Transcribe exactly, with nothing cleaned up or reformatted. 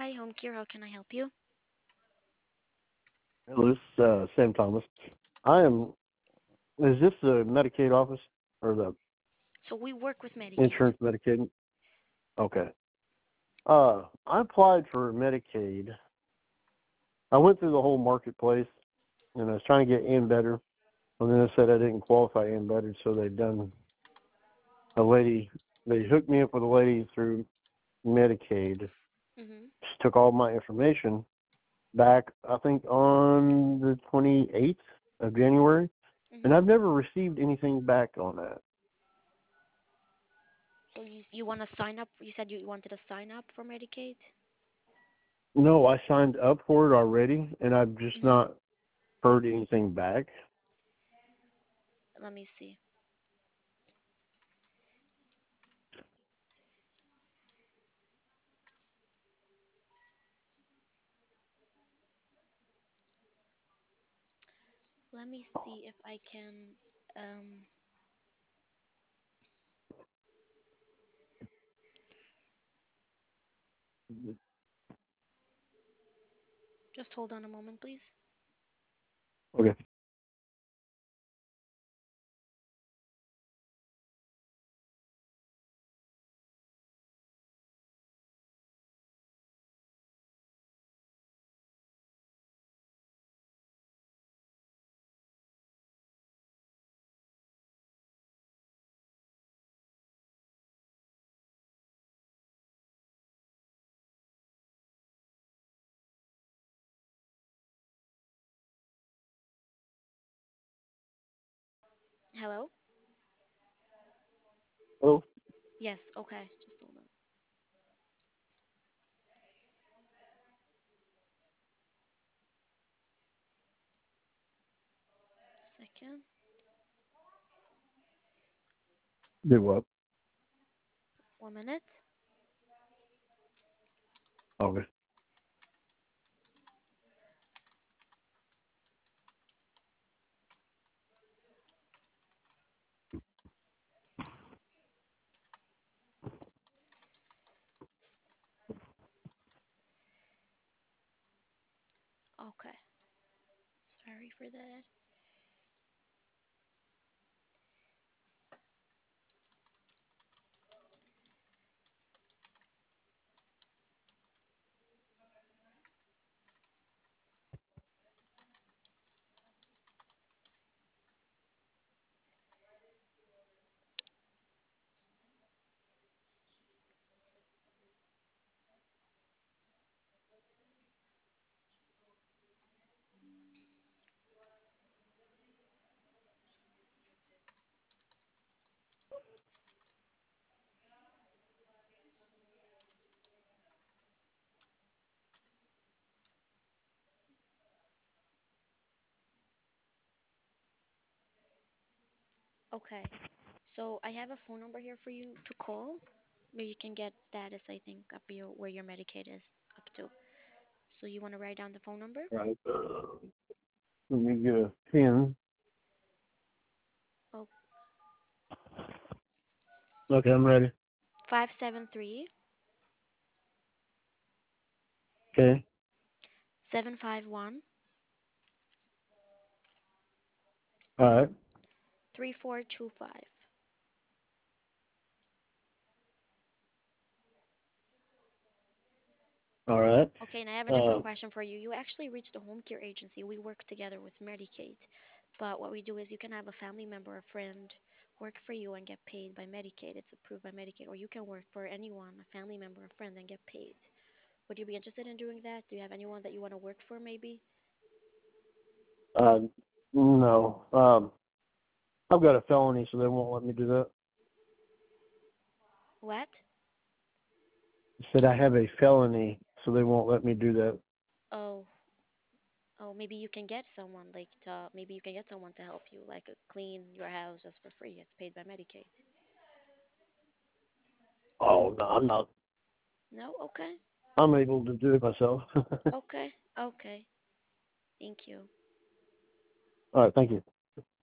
Hi, home care. How can I help you? Hello, this is uh, Sam Thomas. I am. Is this the Medicaid office or the So we work with Medicaid. insurance Medicaid? Okay. Uh, I applied for Medicaid. I went through the whole marketplace, and I was trying to get in better. And then they said I didn't qualify in better, so they done a lady. They hooked me up with a lady through Medicaid. Mhm. She took all my information back. I think on the twenty-eighth of January, and Mhm. I've never received anything back on that. So you you want to sign up? You said you wanted to sign up for Medicaid. No, I signed up for it already, and I've just Mhm. not heard anything back. Let me see. Let me see if I can. Um, just hold on a moment, please. Okay. Hello. Oh, Yes. Okay. Just hold on. Second. did what? One minute. Okay. Okay. Sorry for that. Okay. So I have a phone number here for you to call, where you can get status. I think up your where your Medicaid is up to. So you want to write down the phone number? All right. Uh, let me get a pen. Oh, Okay, I'm ready. five seven three Okay. seven five one All right. three four two five. All right. Okay, and I have another Uh, question for you. You actually reached the home care agency. We work together with Medicaid. But what we do is you can have a family member or friend work for you and get paid by Medicaid. It's approved by Medicaid. Or you can work for anyone, a family member or friend, and get paid. Would you be interested in doing that? Do you have anyone that you want to work for maybe? uh, no. Um, I've got a felony, so they won't let me do that. What? I said I have a felony, so they won't let me do that. Oh, oh, maybe you can get someone like to, maybe you can get someone to help you, like uh, clean your house just for free. It's paid by Medicaid. Oh no, I'm not. No? Okay. I'm able to do it myself. Okay. Okay. Thank you. All right. Thank you.